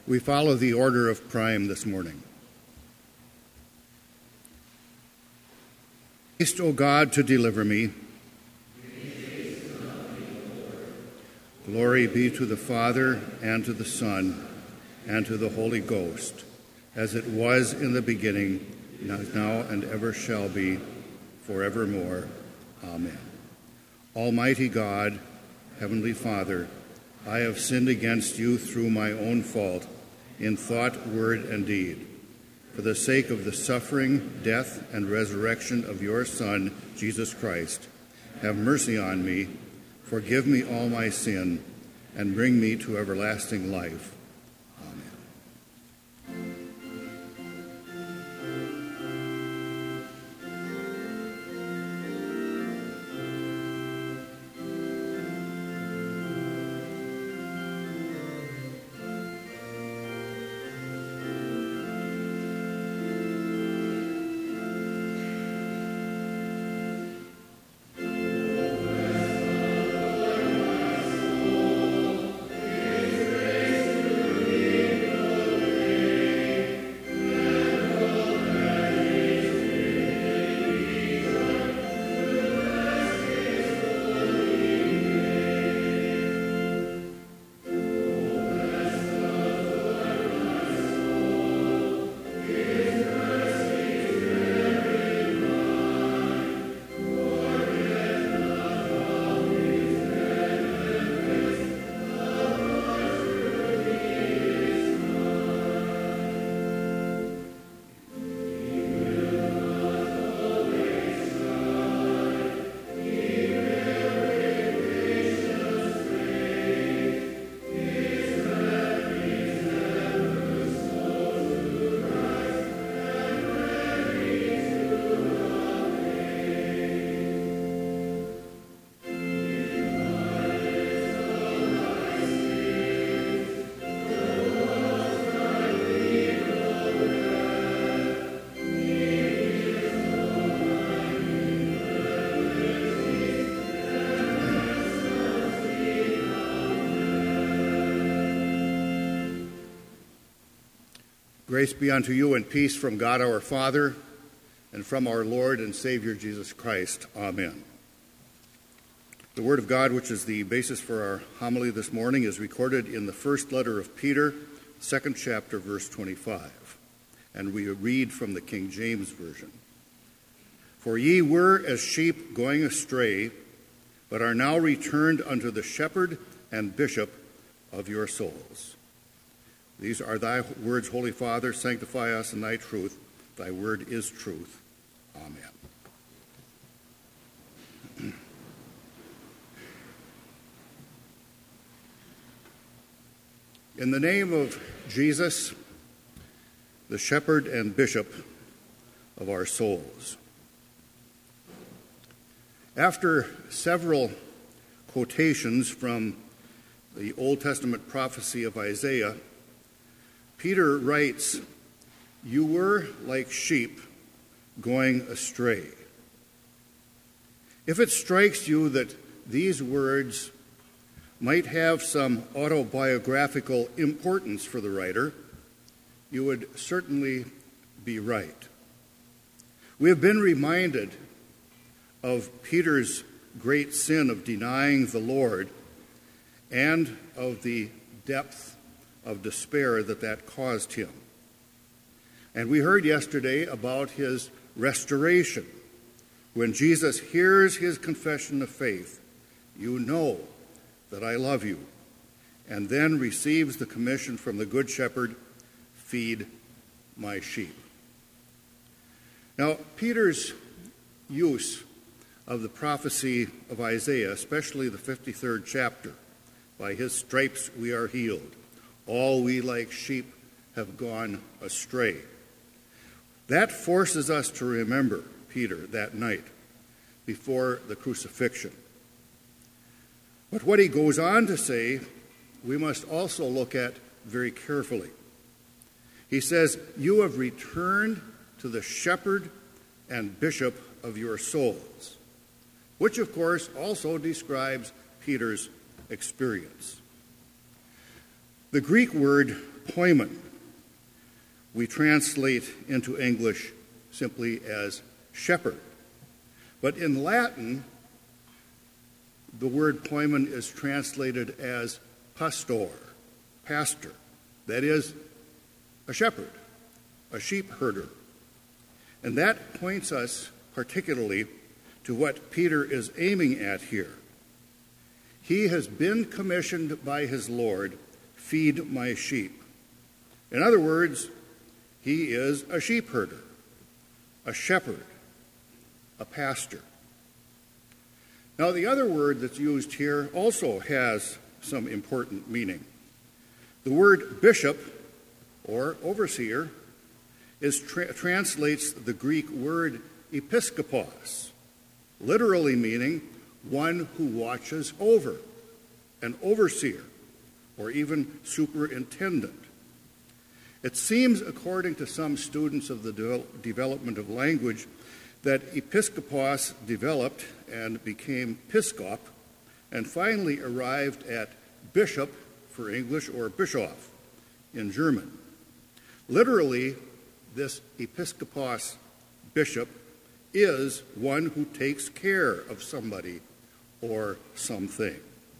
We follow the order of prime this morning. Haste, O God, to deliver me. Glory be to the Father, and to the Son, and to the Holy Ghost, as it was in the beginning, now and ever shall be, forevermore. Amen. Almighty God, Heavenly Father, I have sinned against you through my own fault, in thought, word, and deed. For the sake of the suffering, death, and resurrection of your Son, Jesus Christ, have mercy on me, forgive me all my sin, and bring me to everlasting life. Grace be unto you and peace from God our Father and from our Lord and Savior Jesus Christ. Amen. The Word of God, which is the basis for our homily this morning, is recorded in the first letter of Peter, 2nd chapter, verse 25. And we read from the King James Version. For ye were as sheep going astray, but are now returned unto the shepherd and bishop of your souls. These are thy words, Holy Father. Sanctify us in thy truth. Thy word is truth. Amen. In the name of Jesus, the shepherd and bishop of our souls. After several quotations from the Old Testament prophecy of Isaiah, Peter writes, "You were like sheep going astray." If it strikes you that these words might have some autobiographical importance for the writer, you would certainly be right. We have been reminded of Peter's great sin of denying the Lord and of the depth of despair that caused him. And we heard yesterday about his restoration. When Jesus hears his confession of faith, "You know that I love you," and then receives the commission from the Good Shepherd, "Feed my sheep." Now, Peter's use of the prophecy of Isaiah, especially the 53rd chapter, "By his stripes we are healed. All we like sheep have gone astray." That forces us to remember Peter that night before the crucifixion. But what he goes on to say, we must also look at very carefully. He says, "You have returned to the shepherd and bishop of your souls," which, of course, also describes Peter's experience. The Greek word poimen we translate into English simply as shepherd. But in Latin, the word poimen is translated as pastor, pastor. That is, a shepherd, a sheep herder. And that points us particularly to what Peter is aiming at here. He has been commissioned by his Lord, feed my sheep. In other words, he is a sheep herder, a shepherd, a pastor. Now, the other word that's used here also has some important meaning. The word bishop, or overseer, translates the Greek word episkopos, literally meaning one who watches over, an overseer, or even superintendent. It seems, according to some students of the development of language, that episkopos developed and became piskop, and finally arrived at bishop for English, or bischof in German. Literally, this episkopos, bishop, is one who takes care of somebody or something.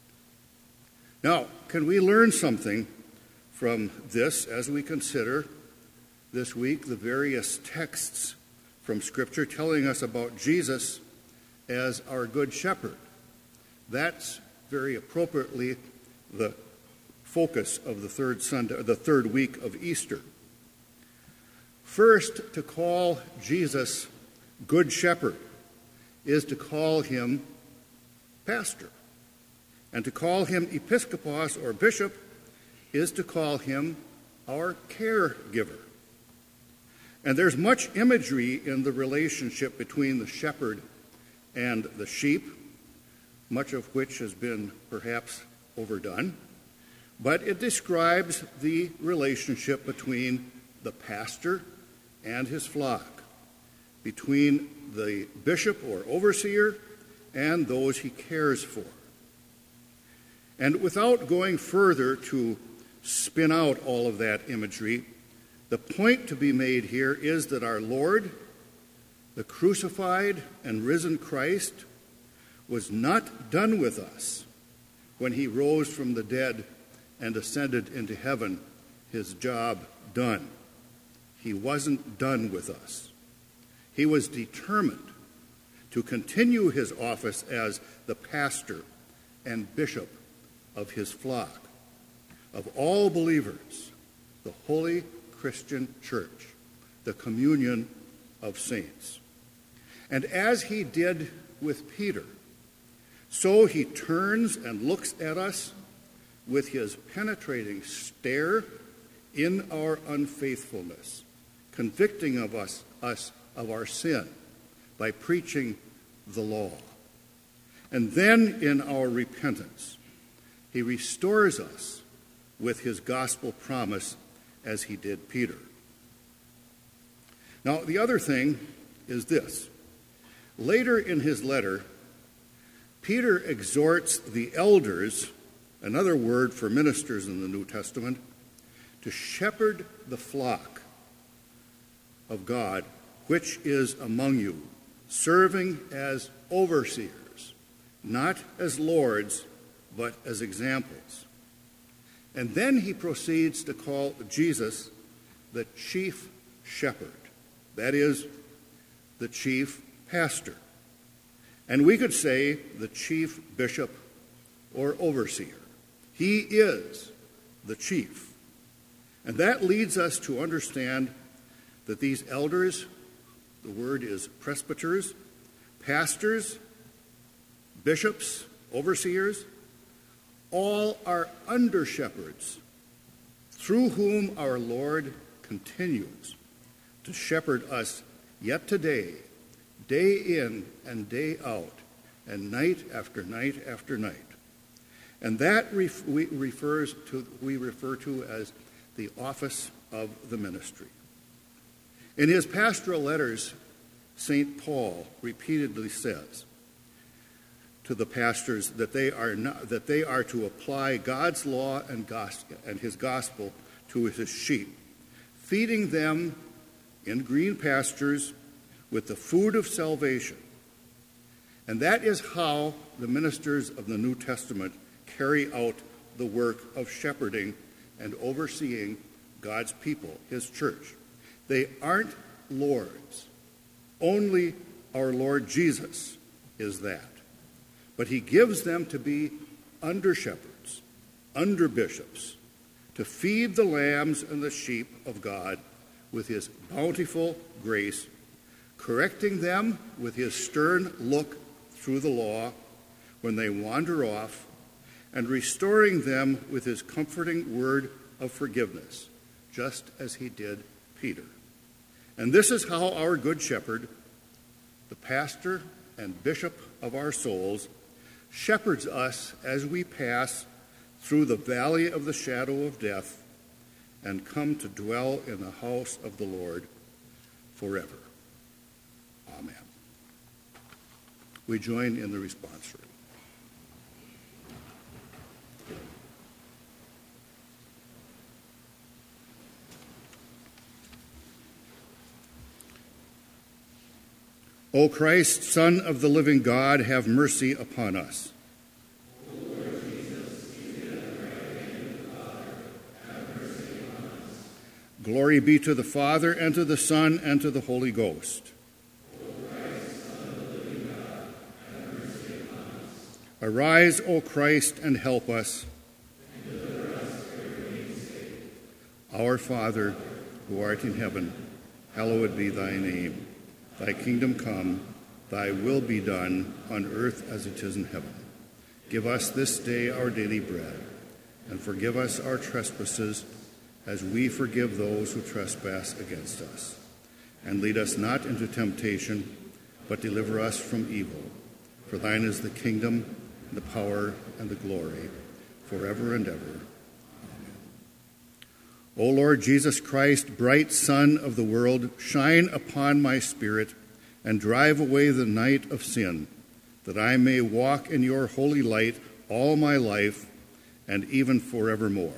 Now, can we learn something from this as we consider this week the various texts from Scripture telling us about Jesus as our good shepherd? That's very appropriately the focus of the third week of Easter. First, to call Jesus Good Shepherd is to call him pastor. And to call him episkopos, or bishop, is to call him our caregiver. And there's much imagery in the relationship between the shepherd and the sheep, much of which has been perhaps overdone. But it describes the relationship between the pastor and his flock, between the bishop or overseer and those he cares for. And without going further to spin out all of that imagery, the point to be made here is that our Lord, the crucified and risen Christ, was not done with us when he rose from the dead and ascended into heaven, his job done. He wasn't done with us. He was determined to continue his office as the pastor and bishop of his flock, of all believers, the holy Christian church, the communion of saints. And as he did with Peter, so he turns and looks at us with his penetrating stare in our unfaithfulness, convicting of us of our sin by preaching the law. And then in our repentance, he restores us with his gospel promise as he did Peter. Now, the other thing is this. Later in his letter, Peter exhorts the elders, another word for ministers in the New Testament, to shepherd the flock of God, which is among you, serving as overseers, not as lords, but as examples. And then he proceeds to call Jesus the chief shepherd, that is, the chief pastor. And we could say the chief bishop or overseer. He is the chief. And that leads us to understand that these elders, the word is presbyters, pastors, bishops, overseers, all are under-shepherds through whom our Lord continues to shepherd us yet today, day in and day out, and night after night after night. And that we refer to as the office of the ministry. In his pastoral letters, St. Paul repeatedly says to the pastors that they are to apply God's law and his gospel to his sheep, feeding them in green pastures with the food of salvation. And that is how the ministers of the New Testament carry out the work of shepherding and overseeing God's people, his church. They aren't lords. Only our Lord Jesus is that. But he gives them to be under shepherds, under bishops, to feed the lambs and the sheep of God with his bountiful grace, correcting them with his stern look through the law when they wander off, and restoring them with his comforting word of forgiveness, just as he did Peter. And this is how our good shepherd, the pastor and bishop of our souls, shepherds us as we pass through the valley of the shadow of death and come to dwell in the house of the Lord forever. Amen. We join in the responsory. O Christ, Son of the living God, have mercy upon us. O Lord Jesus, seated at the right hand of the Father, have mercy upon us. Glory be to the Father, and to the Son, and to the Holy Ghost. O Christ, Son of the living God, have mercy upon us. Arise, O Christ, and help us. And deliver us for your name's sake. Our Father, who art in heaven, hallowed be thy name. Thy kingdom come, thy will be done on earth as it is in heaven. Give us this day our daily bread, and forgive us our trespasses as we forgive those who trespass against us. And lead us not into temptation, but deliver us from evil. For thine is the kingdom, the power, and the glory, forever and ever. Amen. O Lord Jesus Christ, bright Sun of the world, shine upon my spirit and drive away the night of sin, that I may walk in your holy light all my life and even forevermore.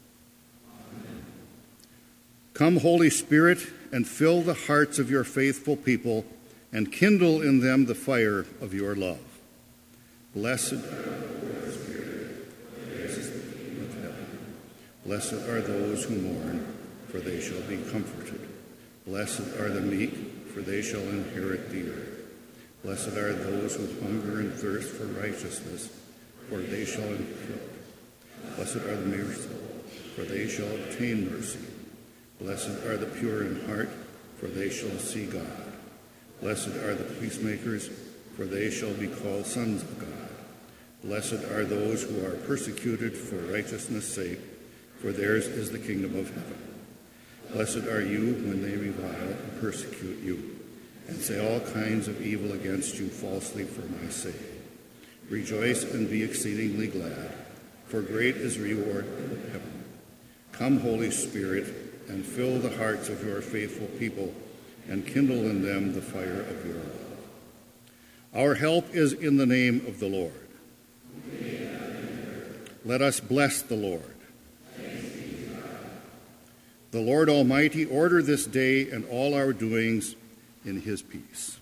Amen. Come, Holy Spirit, and fill the hearts of your faithful people and kindle in them the fire of your love. Blessed are the Holy Spirit, theirs is the kingdom of heaven. Blessed are those who mourn, for they shall be comforted. Blessed are the meek, for they shall inherit the earth. Blessed are those who hunger and thirst for righteousness, for they shall inherit. Blessed are the merciful, for they shall obtain mercy. Blessed are the pure in heart, for they shall see God. Blessed are the peacemakers, for they shall be called sons of God. Blessed are those who are persecuted for righteousness' sake, for theirs is the kingdom of heaven. Blessed are you when they revile and persecute you, and say all kinds of evil against you falsely for my sake. Rejoice and be exceedingly glad, for great is reward in heaven. Come, Holy Spirit, and fill the hearts of your faithful people, and kindle in them the fire of your love. Our help is in the name of the Lord. Let us bless the Lord. The Lord Almighty order this day and all our doings in his peace.